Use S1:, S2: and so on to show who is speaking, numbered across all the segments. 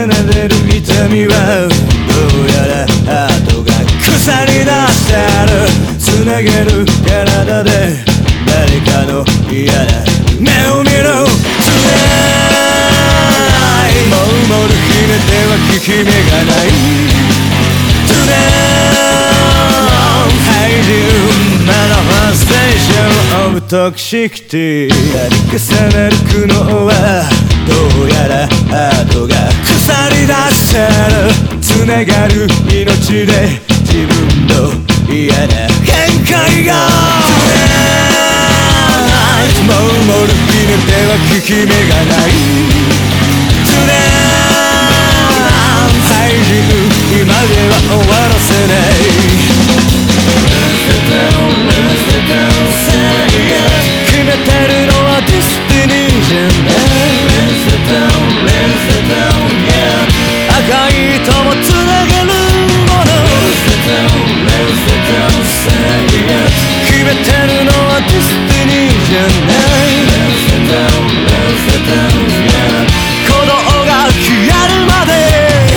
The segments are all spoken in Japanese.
S1: 奏でる痛みはどうやらハートが腐り出してる。つなげる体で誰かの嫌な目を見ろ。Tonight もうモルヒネでは効き目がない。Tonight 怪獣マニフェステーションオブトクシキティ。重ねる苦悩はどうやらハートが腐り出してる。つながる命で自分の嫌な限界が。Tonight もうモルヒネでは効き目がない。Tonight 怪獣今では終わらせない。決めてるのはディスティニーじゃない。赤い糸もつなげるもの。決めてるのはディスティニーじゃない。鼓動が消えるまで。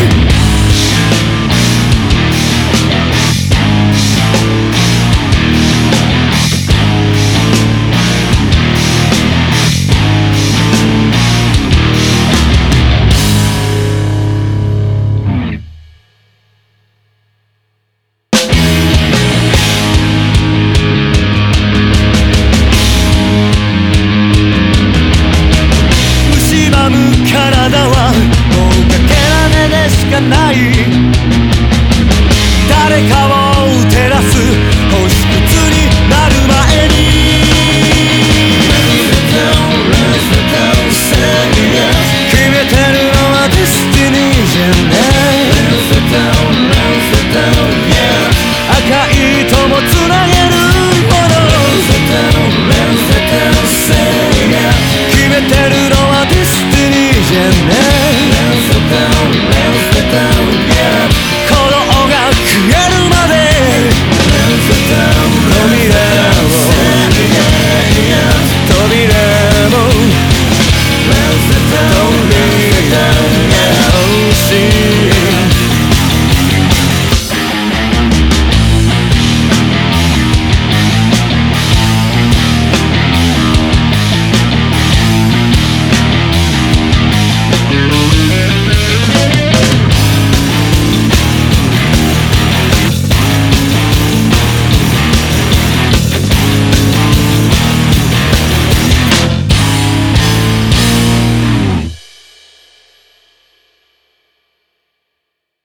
S1: 体はもうかけらめでしかない。誰かを照らす星屑になる前に。決めてるのはディスティニーじゃない。赤い糸もつなげるもの。決めてるのはディスティニーじゃない。鼓動が消えるまで。扉も扉も扉が欲しい。